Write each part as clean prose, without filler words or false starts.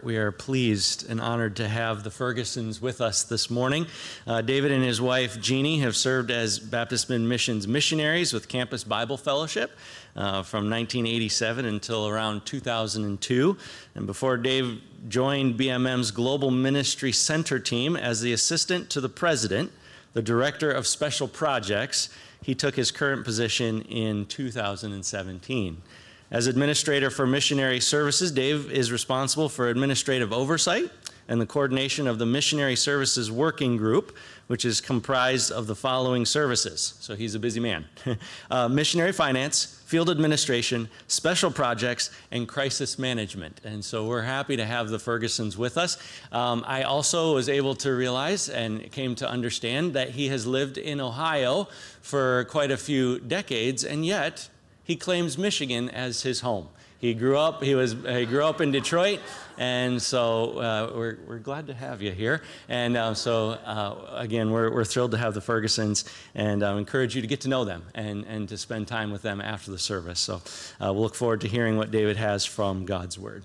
We are pleased and honored to have the Fergusons with us this morning. David and his wife Jeannie have served as Baptist Missions missionaries with Campus Bible Fellowship from 1987 until around 2002. And before Dave joined BMM's Global Ministry Center team as the assistant to the president, the director of special projects, he took his current position in 2017. As administrator for missionary services, Dave is responsible for administrative oversight and the coordination of the Missionary Services Working Group, which is comprised of the following services. So he's a busy man. Missionary finance, field administration, special projects, and crisis management. And so we're happy to have the Fergusons with us. I also was able to realize and came to understand that he has lived in Ohio for quite a few decades, and yet he claims Michigan as his home. He grew up in Detroit, and so we're glad to have you here. And again, we're thrilled to have the Fergusons, and encourage you to get to know them and to spend time with them after the service. So we'll look forward to hearing what David has from God's Word.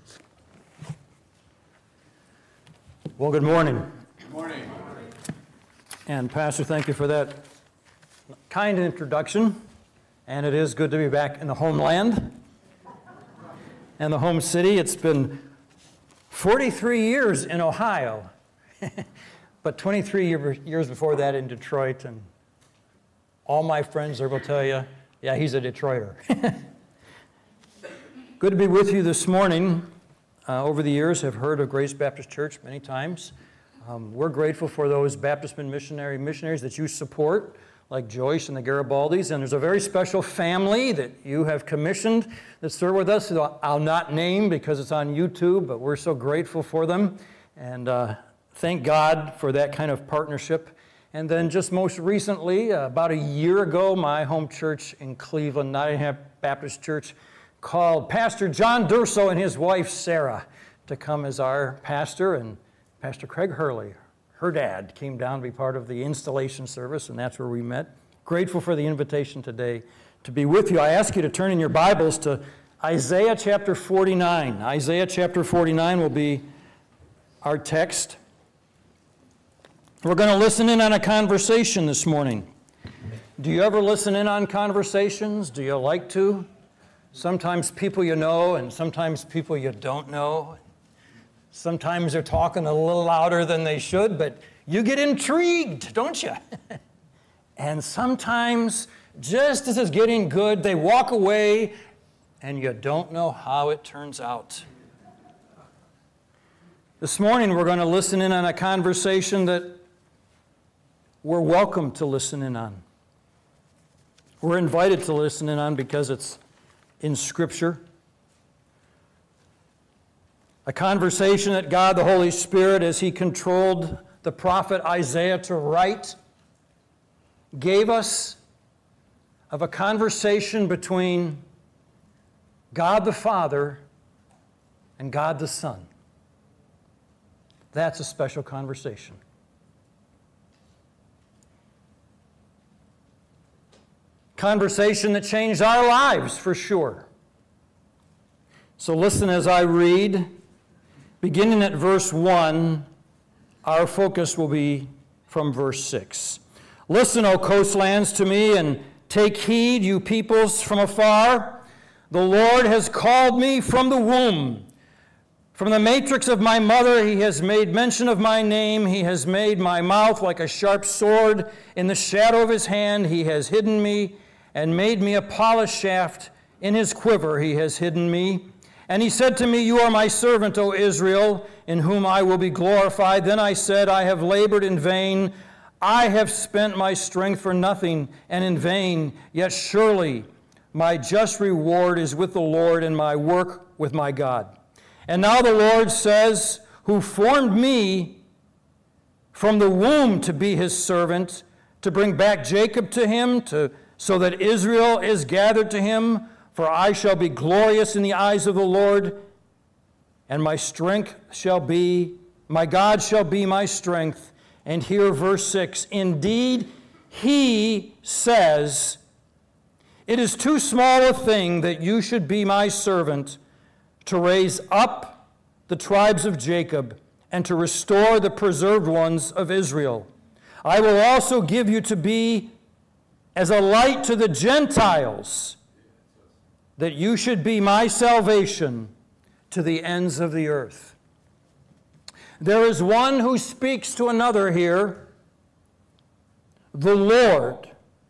Well, good morning. Good morning. And Pastor, thank you for that kind introduction. And it is good to be back in the homeland and the home city. It's been 43 years in Ohio, but 23 years before that in Detroit. And all my friends there will tell you, yeah, he's a Detroiter. Good to be with you this morning. Over the years, I've heard of Grace Baptist Church many times. We're grateful for those Baptist missionaries that you support, like Joyce and the Garibaldis, and there's a very special family that you have commissioned that serve with us, that I'll not name because it's on YouTube, but we're so grateful for them, and thank God for that kind of partnership. And then just most recently, about a year ago, my home church in Cleveland, Nottingham Baptist Church, called Pastor John Durso and his wife Sarah to come as our pastor, and Pastor Craig Hurley, her dad, came down to be part of the installation service, and that's where we met. Grateful for the invitation today to be with you. I ask you to turn in your Bibles to Isaiah chapter 49. Isaiah chapter 49 will be our text. We're going to listen in on a conversation this morning. Do you ever listen in on conversations? Do you like to? Sometimes people you know, and sometimes people you don't know. Sometimes they're talking a little louder than they should, but you get intrigued, don't you? And sometimes, just as it's getting good, they walk away, and you don't know how it turns out. This morning, we're going to listen in on a conversation that we're welcome to listen in on. We're invited to listen in on because it's in Scripture. A conversation that God, the Holy Spirit, as He controlled the prophet Isaiah to write, gave us of a conversation between God the Father and God the Son. That's a special conversation. Conversation that changed our lives, for sure. So listen as I read. Beginning at verse 1, our focus will be from verse 6. Listen, O coastlands, to me, and take heed, you peoples from afar. The Lord has called me from the womb. From the matrix of my mother, He has made mention of my name. He has made my mouth like a sharp sword. In the shadow of His hand, He has hidden me and made me a polished shaft. In His quiver, He has hidden me. And He said to me, you are my servant, O Israel, in whom I will be glorified. Then I said, I have labored in vain. I have spent my strength for nothing and in vain. Yet surely my just reward is with the Lord and my work with my God. And now the Lord says, who formed me from the womb to be His servant, to bring back Jacob to Him, so that Israel is gathered to Him. For I shall be glorious in the eyes of the Lord, and my strength shall be, my God shall be my strength. And here, verse 6, indeed, He says, it is too small a thing that you should be my servant to raise up the tribes of Jacob and to restore the preserved ones of Israel. I will also give you to be as a light to the Gentiles, that you should be my salvation to the ends of the earth. There is one who speaks to another here, the Lord,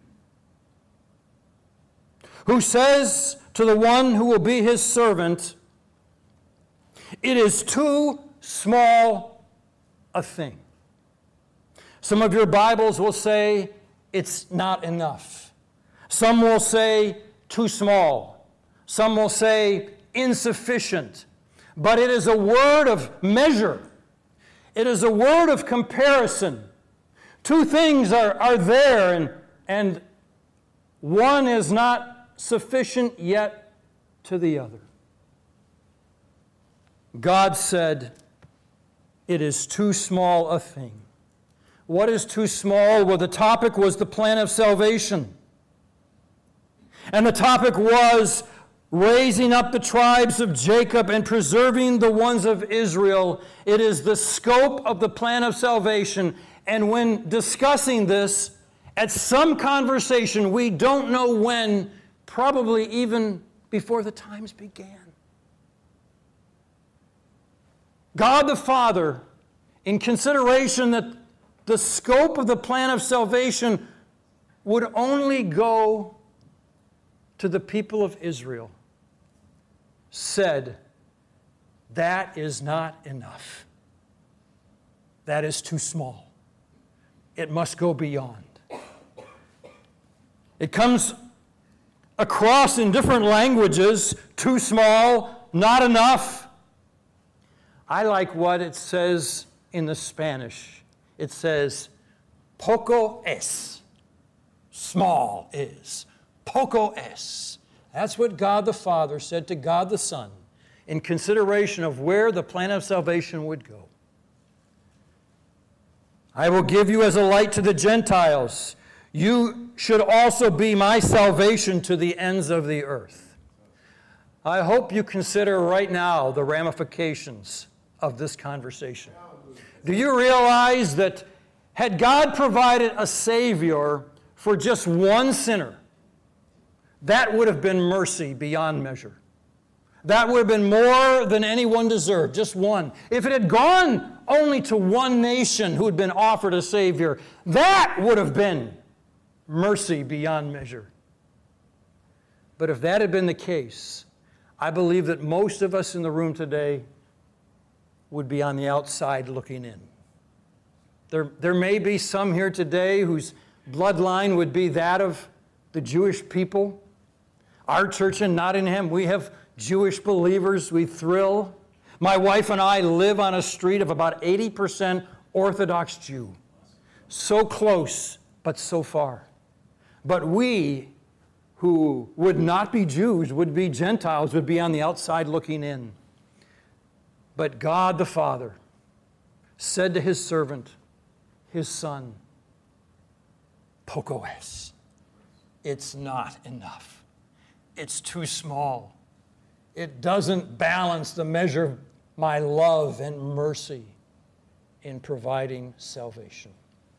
who says to the one who will be his servant, it is too small a thing. Some of your Bibles will say it's not enough. Some will say too small. Some will say insufficient. But it is a word of measure. It is a word of comparison. Two things are there, and one is not sufficient yet to the other. God said, it is too small a thing. What is too small? Well, the topic was the plan of salvation. And the topic was raising up the tribes of Jacob and preserving the ones of Israel. It is the scope of the plan of salvation. And when discussing this, at some conversation, we don't know when, probably even before the times began, God the Father, in consideration that the scope of the plan of salvation would only go to the people of Israel, said, that is not enough. That is too small. It must go beyond. It comes across in different languages, too small, not enough. I like what it says in the Spanish. It says, poco es. Small is. Poco es. That's what God the Father said to God the Son in consideration of where the plan of salvation would go. I will give you as a light to the Gentiles. You should also be my salvation to the ends of the earth. I hope you consider right now the ramifications of this conversation. Do you realize that had God provided a Savior for just one sinner, that would have been mercy beyond measure. That would have been more than anyone deserved, just one. If it had gone only to one nation who had been offered a Savior, that would have been mercy beyond measure. But if that had been the case, I believe that most of us in the room today would be on the outside looking in. There may be some here today whose bloodline would be that of the Jewish people. Our church in Nottingham, we have Jewish believers. We thrill. My wife and I live on a street of about 80% Orthodox Jew. So close, but so far. But we who would not be Jews, would be Gentiles, would be on the outside looking in. But God the Father said to his servant, his Son, poco es. It's not enough. It's too small. It doesn't balance the measure of my love and mercy in providing salvation.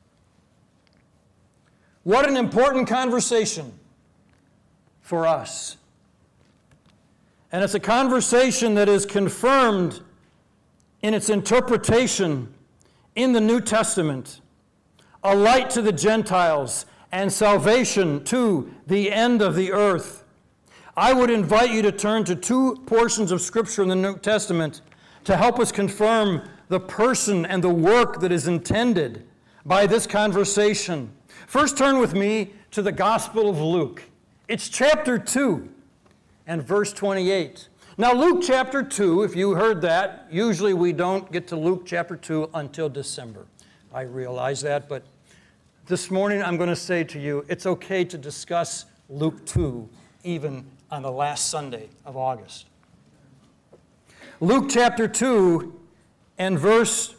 What an important conversation for us. And it's a conversation that is confirmed in its interpretation in the New Testament. A light to the Gentiles and salvation to the end of the earth. I would invite you to turn to two portions of Scripture in the New Testament to help us confirm the person and the work that is intended by this conversation. First, turn with me to the Gospel of Luke. It's chapter 2 and verse 28. Now, Luke chapter 2, if you heard that, usually we don't get to Luke chapter 2 until December. I realize that, but this morning I'm going to say to you, it's okay to discuss Luke 2 even on the last Sunday of August. Luke chapter 2 and verse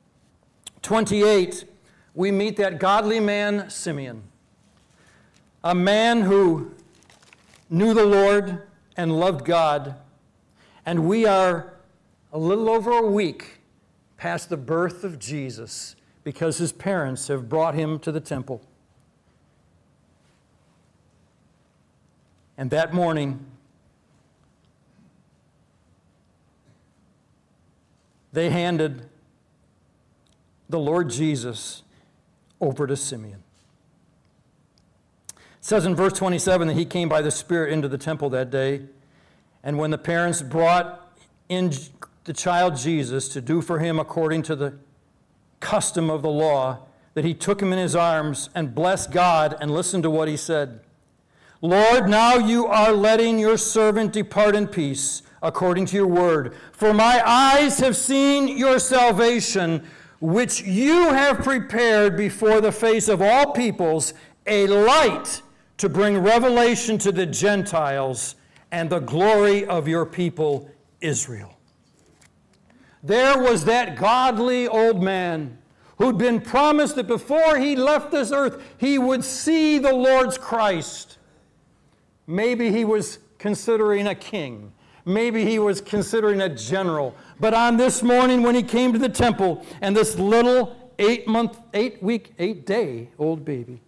28, we meet that godly man, Simeon, a man who knew the Lord and loved God, and we are a little over a week past the birth of Jesus because his parents have brought him to the temple. And that morning, they handed the Lord Jesus over to Simeon. It says in verse 27 that he came by the Spirit into the temple that day, and when the parents brought in the child Jesus to do for him according to the custom of the law, that he took him in his arms and blessed God, and listened to what he said. Lord, now you are letting your servant depart in peace, according to your word. For my eyes have seen your salvation, which you have prepared before the face of all peoples, a light to bring revelation to the Gentiles and the glory of your people Israel. There was that godly old man who'd been promised that before he left this earth, he would see the Lord's Christ. Maybe he was considering a king. Maybe he was considering a general. But on this morning when he came to the temple, and this little 8-day old baby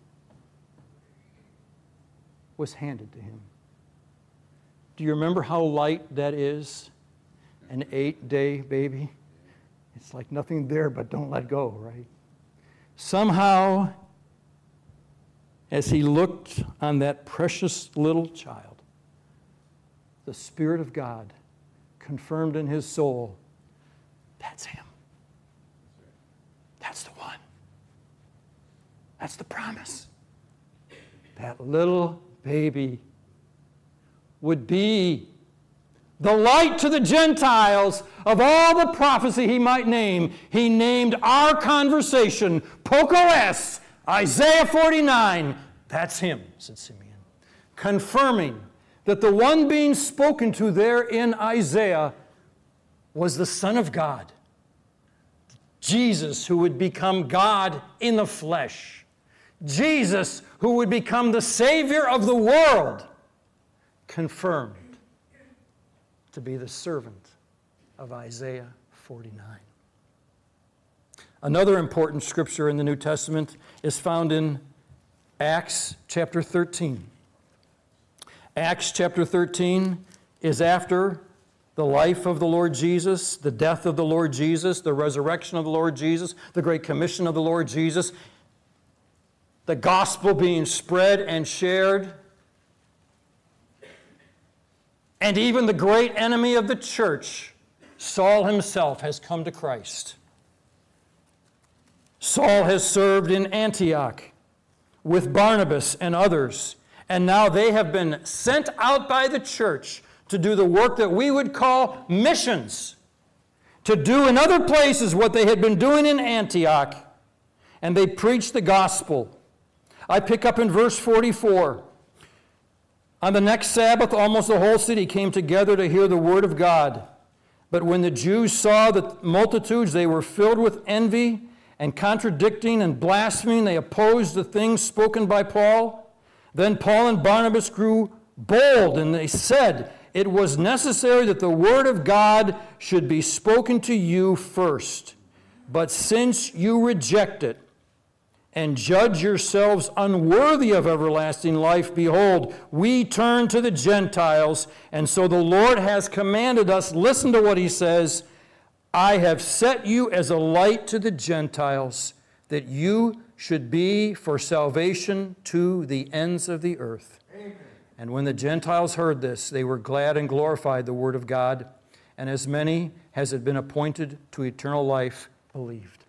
was handed to him. Do you remember how light that is? An 8-day baby? It's like nothing there, but don't let go, right? Somehow, as he looked on that precious little child, the Spirit of God confirmed in his soul, that's him. That's the one. That's the promise. That little baby would be the light to the Gentiles of all the prophecy he might name. He named our conversation, Poco S, Isaiah 49. That's him, said Simeon. Confirming that the one being spoken to there in Isaiah was the Son of God. Jesus, who would become God in the flesh. Jesus, who would become the Savior of the world. Confirmed to be the servant of Isaiah 49. Another important scripture in the New Testament is found in Acts chapter 13. Acts chapter 13 is after the life of the Lord Jesus, the death of the Lord Jesus, the resurrection of the Lord Jesus, the great commission of the Lord Jesus, the gospel being spread and shared, and even the great enemy of the church, Saul himself, has come to Christ. Saul has served in Antioch with Barnabas and others, and now they have been sent out by the church to do the work that we would call missions, to do in other places what they had been doing in Antioch, and they preach the gospel. I pick up in verse 44. On the next Sabbath, almost the whole city came together to hear the word of God. But when the Jews saw the multitudes, they were filled with envy, and contradicting and blaspheming, they opposed the things spoken by Paul. Then Paul and Barnabas grew bold, and they said, it was necessary that the word of God should be spoken to you first. But since you reject it, and judge yourselves unworthy of everlasting life, behold, we turn to the Gentiles, and so the Lord has commanded us, listen to what he says, I have set you as a light to the Gentiles, that you should be for salvation to the ends of the earth. Amen. And when the Gentiles heard this, they were glad and glorified the word of God, and as many as had been appointed to eternal life believed.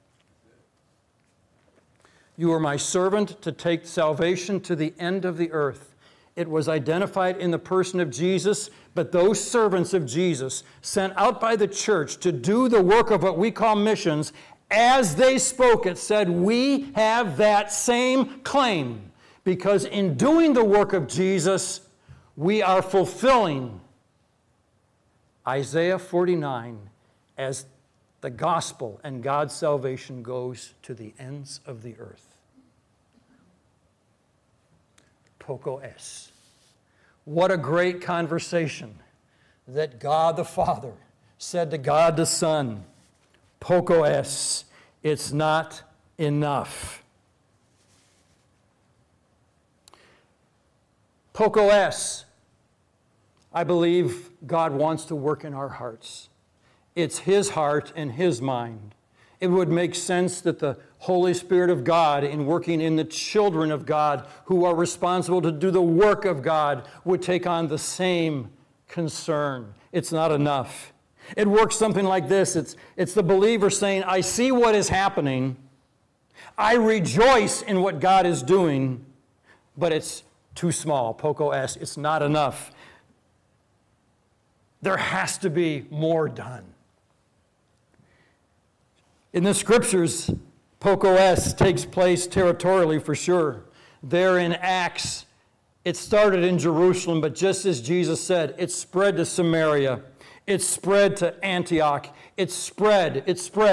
You are my servant to take salvation to the end of the earth. It was identified in the person of Jesus, but those servants of Jesus sent out by the church to do the work of what we call missions, as they spoke, it said, we have that same claim, because in doing the work of Jesus, we are fulfilling Isaiah 49 as the gospel and God's salvation goes to the ends of the earth. Poco es. What a great conversation that God the Father said to God the Son, Poco es, it's not enough. Poco es, I believe God wants to work in our hearts. It's His heart and His mind. It would make sense that the Holy Spirit of God, in working in the children of God who are responsible to do the work of God, would take on the same concern. It's not enough. It works something like this. It's the believer saying, I see what is happening. I rejoice in what God is doing, but it's too small. Poco es, it's not enough. There has to be more done. In the Scriptures, Poco es takes place territorially for sure. There in Acts, it started in Jerusalem, but just as Jesus said, it spread to Samaria. It spread to Antioch. It spread.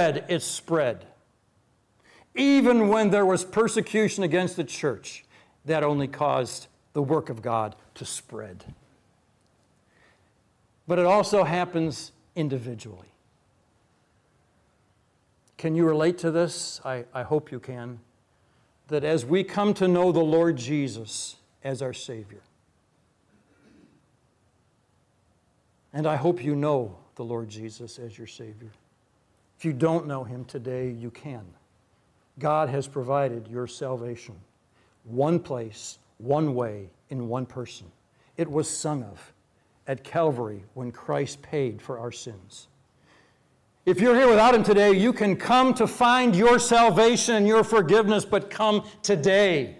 Even when there was persecution against the church, that only caused the work of God to spread. But it also happens individually. Can you relate to this? I hope you can. That as we come to know the Lord Jesus as our Savior, and I hope you know the Lord Jesus as your Savior. If you don't know Him today, you can. God has provided your salvation. One place, one way, in one person. It was sung of at Calvary when Christ paid for our sins. If you're here without Him today, you can come to find your salvation and your forgiveness, but come today.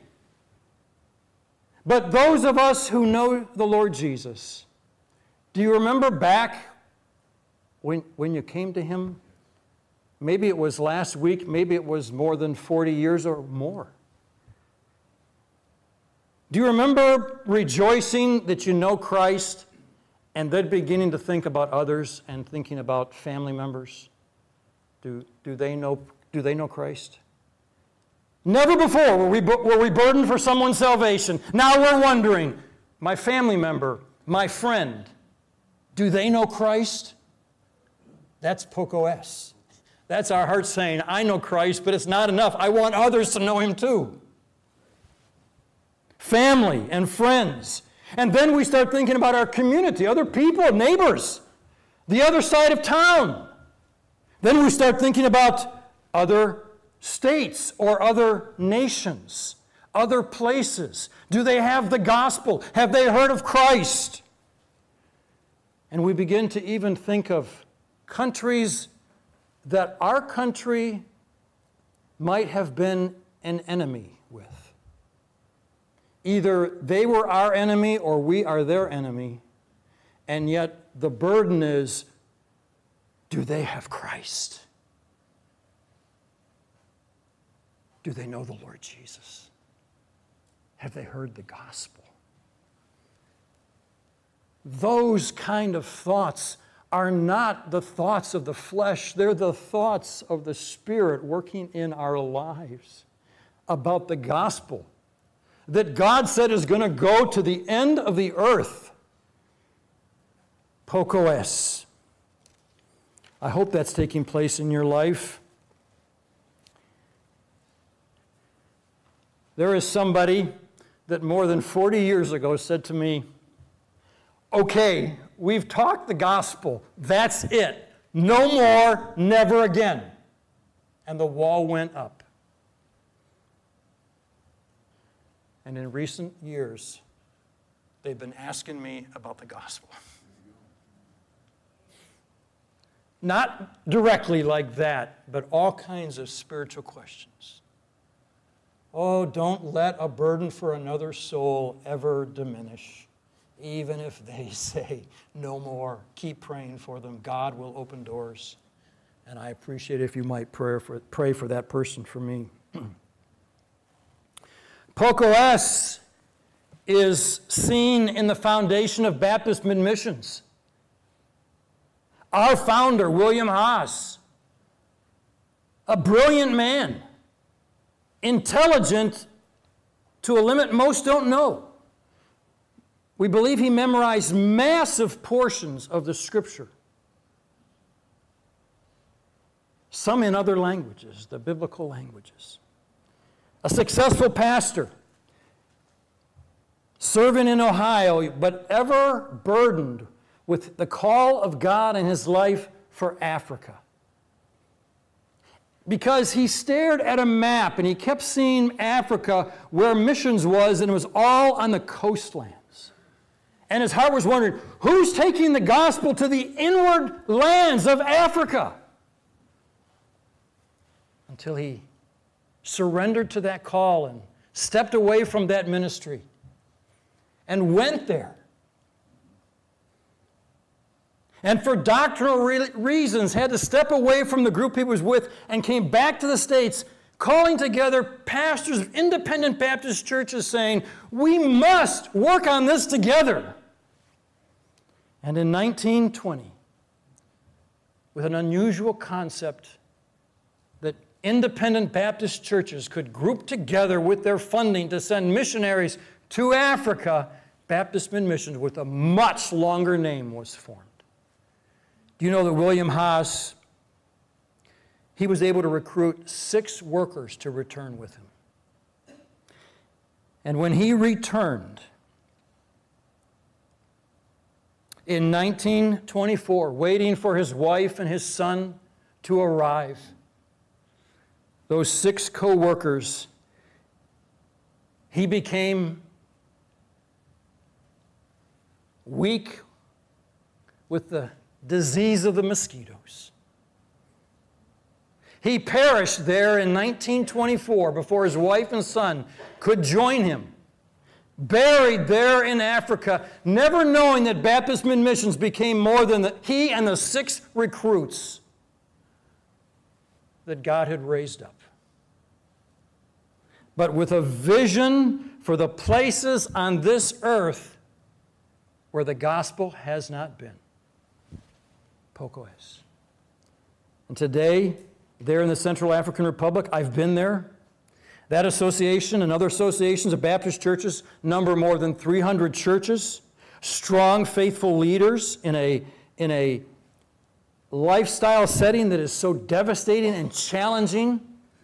But those of us who know the Lord Jesus, do you remember back when you came to Him? Maybe it was last week, maybe it was more than 40 years or more. Do you remember rejoicing that you know Christ and then beginning to think about others and thinking about family members? Do they know Christ? Never before were we burdened for someone's salvation. Now we're wondering, my family member, my friend, do they know Christ? That's Poco es. That's our heart saying, I know Christ, but it's not enough. I want others to know Him too. Family and friends. And then we start thinking about our community, other people, neighbors, the other side of town. Then we start thinking about other states or other nations, other places. Do they have the gospel? Have they heard of Christ? And we begin to even think of countries that our country might have been an enemy with. Either they were our enemy or we are their enemy, and yet the burden is, do they have Christ? Do they know the Lord Jesus? Have they heard the gospel? Those kind of thoughts are not the thoughts of the flesh. They're the thoughts of the Spirit working in our lives about the gospel that God said is going to go to the end of the earth. Poco es. I hope that's taking place in your life. There is somebody that more than 40 years ago said to me, okay, we've talked the gospel. That's it. No more, never again. And the wall went up. And in recent years, they've been asking me about the gospel. Not directly like that, but all kinds of spiritual questions. Oh, don't let a burden for another soul ever diminish. Even if they say no more, keep praying for them. God will open doors. And I appreciate if you might pray for that person for me. Poco es is seen in the foundation of Baptist missions. Our founder, William Haas, a brilliant man, intelligent to a limit most don't know. We believe he memorized massive portions of the Scripture. some in other languages, the biblical languages. A successful pastor, serving in Ohio, but ever burdened with the call of God in his life for Africa. Because he stared at a map and he kept seeing Africa where missions was, and it was all on the coastlands. And his heart was wondering, who's taking the gospel to the inward lands of Africa? Until he surrendered to that call and stepped away from that ministry and went there. And for doctrinal reasons had to step away from the group he was with and came back to the States, calling together pastors of independent Baptist churches saying, we must work on this together. And in 1920, with an unusual concept that independent Baptist churches could group together with their funding to send missionaries to Africa, Baptist Missions with a much longer name was formed. Do you know that William Haas, he was able to recruit 6 workers to return with him. And when he returned in 1924, waiting for his wife and his son to arrive, those 6 co-workers, he became weak with the disease of the mosquitoes. He perished there in 1924 before his wife and son could join him. Buried there in Africa, never knowing that Baptist Missions became more than he and the 6 recruits that God had raised up. But with a vision for the places on this earth where the gospel has not been. Pocoes. And today, there in the Central African Republic, I've been there. That association and other associations of Baptist churches number more than 300 churches, strong, faithful leaders in a lifestyle setting that is so devastating and challenging.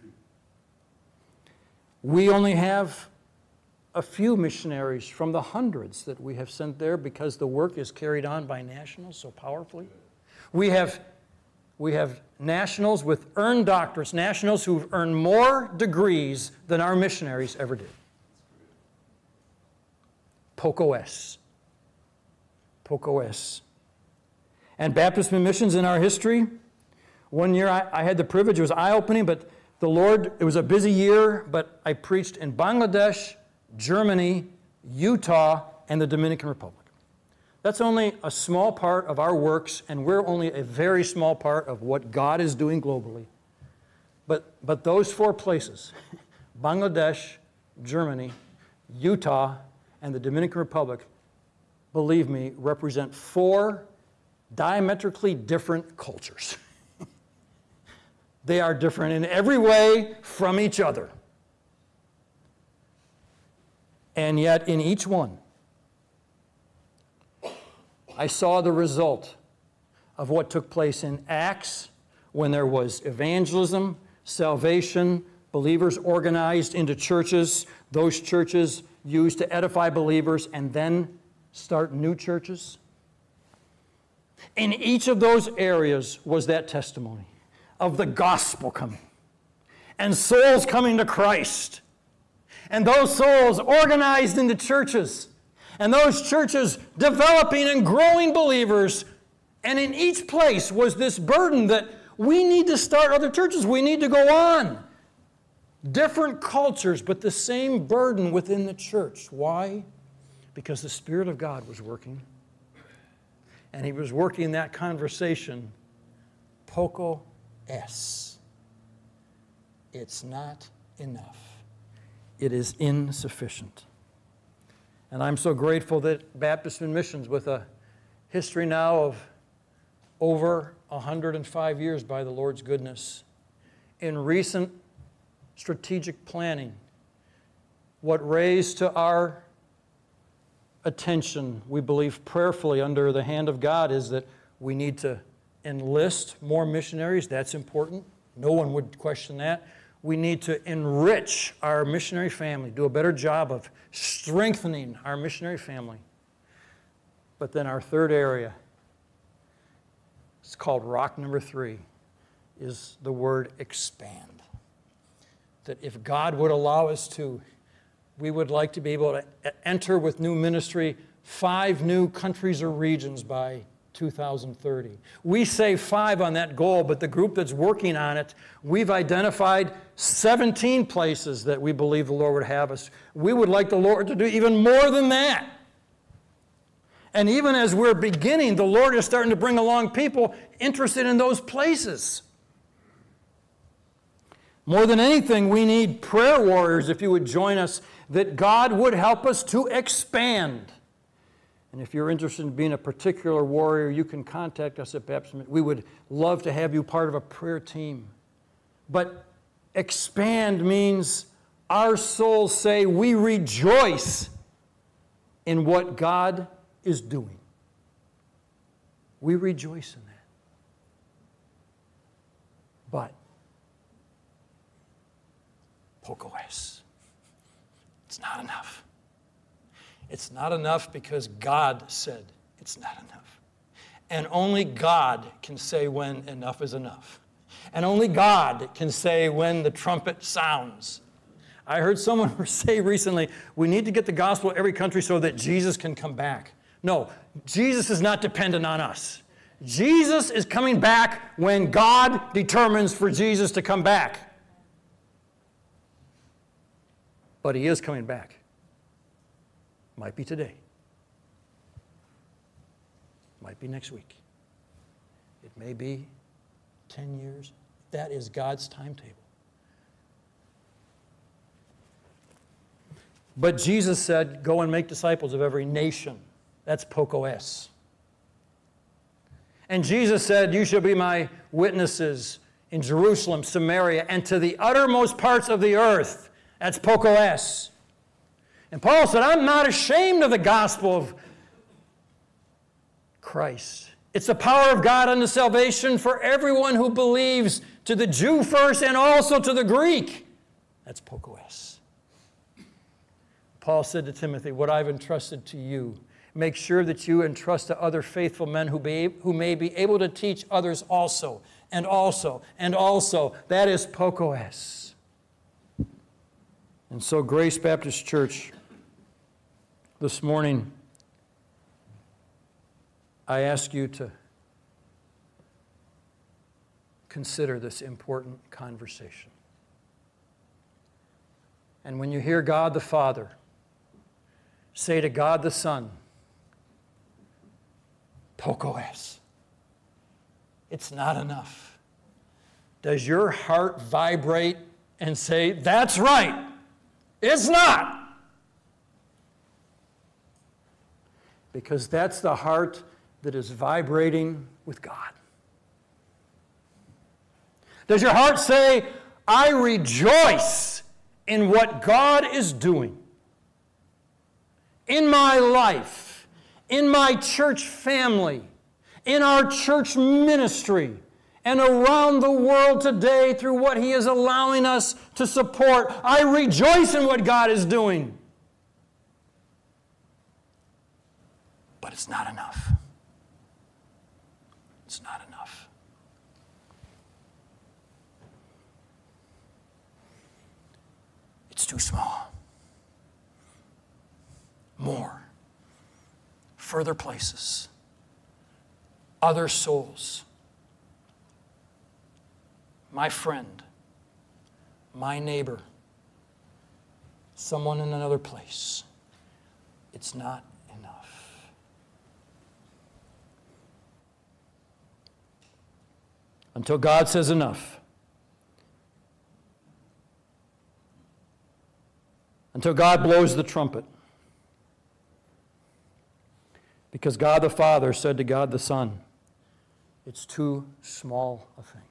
We only have a few missionaries from the hundreds that we have sent there because the work is carried on by nationals so powerfully. We have nationals with earned doctorates, nationals who've earned more degrees than our missionaries ever did. Pocoes. And Baptist Missions in our history, one year I had the privilege, it was eye-opening, but the Lord, it was a busy year, but I preached in Bangladesh, Germany, Utah, and the Dominican Republic. That's only a small part of our works, and we're only a very small part of what God is doing globally. But those 4 places, Bangladesh, Germany, Utah, and the Dominican Republic, believe me, represent 4 diametrically different cultures. They are different in every way from each other. And yet in each one, I saw the result of what took place in Acts when there was evangelism, salvation, believers organized into churches, those churches used to edify believers and then start new churches. In each of those areas was that testimony of the gospel coming and souls coming to Christ, and those souls organized into churches, and those churches developing and growing believers. And in each place was this burden that we need to start other churches. We need to go on. Different cultures, but the same burden within the church. Why? Because the Spirit of God was working. And He was working that conversation. Poco es. It's not enough. It is insufficient. And I'm so grateful that Baptist Missions, with a history now of over 105 years by the Lord's goodness, in recent strategic planning, what raised to our attention, we believe prayerfully under the hand of God, is that we need to enlist more missionaries. That's important. No one would question that. We need to enrich our missionary family, do a better job of strengthening our missionary family. But then our third area, it's called rock number 3, is the word expand. That if God would allow us to, we would like to be able to enter with new ministry 5 new countries or regions by 2030. We say 5 on that goal, but the group that's working on it, we've identified 17 places that we believe the Lord would have us. We would like the Lord to do even more than that. And even as we're beginning, the Lord is starting to bring along people interested in those places. More than anything, we need prayer warriors, if you would join us, that God would help us to expand. And if you're interested in being a particular warrior, you can contact us at Baptist. We would love to have you part of a prayer team. But expand means our souls say we rejoice in what God is doing. We rejoice in that. But pocos. It's not enough. It's not enough because God said it's not enough. And only God can say when enough is enough. And only God can say when the trumpet sounds. I heard someone say recently, we need to get the gospel to every country so that Jesus can come back. No, Jesus is not dependent on us. Jesus is coming back when God determines for Jesus to come back. But he is coming back. Might be today. Might be next week. It may be 10 years. That is God's timetable. But Jesus said, go and make disciples of every nation. That's pocos. And Jesus said, you shall be my witnesses in Jerusalem, Samaria, and to the uttermost parts of the earth. That's pocos. And Paul said, I'm not ashamed of the gospel of Christ. It's the power of God unto salvation for everyone who believes, to the Jew first and also to the Greek. That's pocos. Paul said to Timothy, what I've entrusted to you, make sure that you entrust to other faithful men who may be able to teach others also, and also, and also. That is pocos. And so Grace Baptist Church, this morning, I ask you to consider this important conversation. And when you hear God the Father say to God the Son, pocos, it's not enough. Does your heart vibrate and say, that's right, it's not? Because that's the heart that is vibrating with God. Does your heart say, I rejoice in what God is doing in my life, in my church family, in our church ministry, and around the world today through what He is allowing us to support? I rejoice in what God is doing. But it's not enough. It's not enough. It's too small. More. Further places. Other souls. My friend. My neighbor. Someone in another place. It's not enough. Until God says enough. Until God blows the trumpet. Because God the Father said to God the Son, it's too small a thing.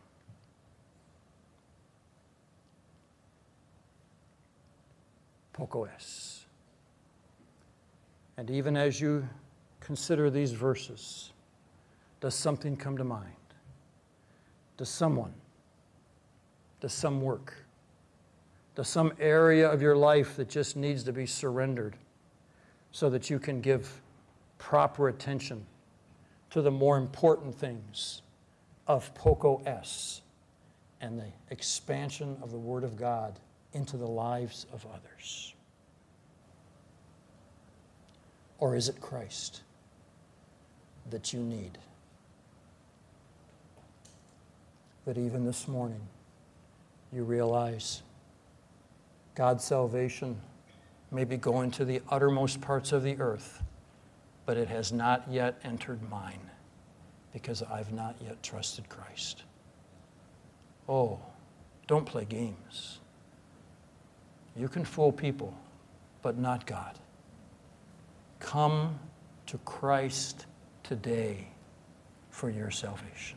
Pocos. And even as you consider these verses, does something come to mind? Does someone to some work, to some area of your life that just needs to be surrendered so that you can give proper attention to the more important things of Poco S and the expansion of the Word of God into the lives of others? Or is it Christ that you need? That even this morning you realize God's salvation may be going to the uttermost parts of the earth, but it has not yet entered mine because I've not yet trusted Christ. Oh, don't play games. You can fool people, but not God. Come to Christ today for your salvation.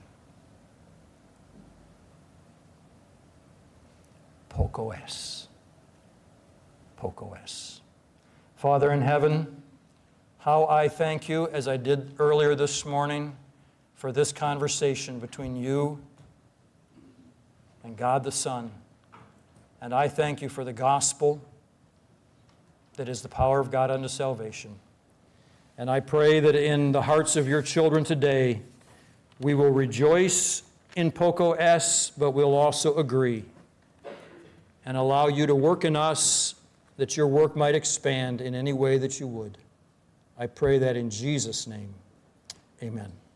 Poco S. Poco S. Father in heaven, how I thank you, as I did earlier this morning, for this conversation between you and God the Son. And I thank you for the gospel that is the power of God unto salvation. And I pray that in the hearts of your children today, we will rejoice in Poco S, but we'll also agree and allow you to work in us that your work might expand in any way that you would. I pray that in Jesus' name, amen.